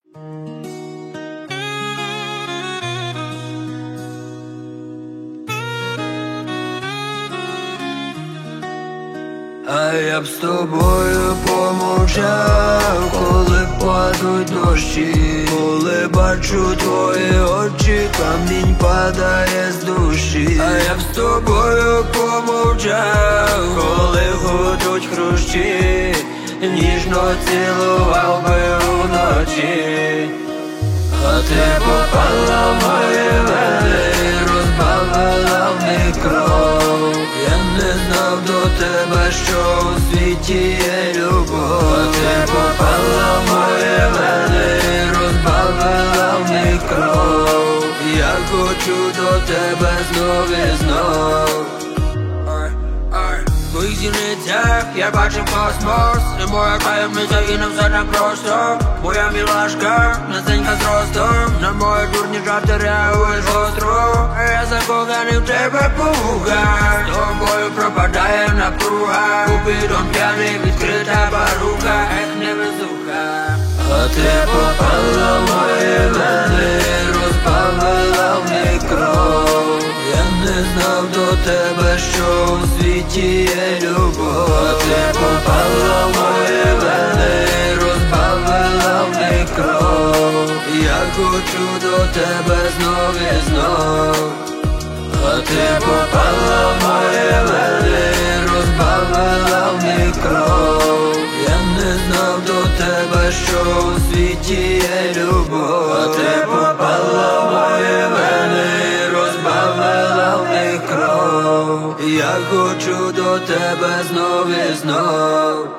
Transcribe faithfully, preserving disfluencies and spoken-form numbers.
А я б з тобою помовчав, коли падуть дощі, коли бачу твої очі, камінь падає з душі. А я б з тобою помовчав, коли гудуть хрущі, ніжно цілував би уночі. А ти попала в мої вени, розбавила в них кров. Я не знав до тебе, що у світі є любов. А ти попала в мої вени, розбавила в них кров. Я хочу до тебе знов і знов. В твоїх зіницях я бачив космос, і моя таємниця і не все так просто. Моя мілашка, низенька зростом, на мої дурні жарти реагуєш гостро. Я закоханий в тебе пуга, з тобою пропадає напруга. Купидон п'яний, відкрита баруха, ех, невезуха. А ти попала в мої вени, розбавила в них кров. Я не знав до тебе, що у світі є любов. А ти попала в мої вени, розбавила в них кров. Я хочу до тебе знов і знов. А ти попала в мої вени, розбавила в них кров. Я не знав до тебе, що у світі є любов. А ти попала в мої вени, розбавила в них кров. Я хочу до тебе знов і знов.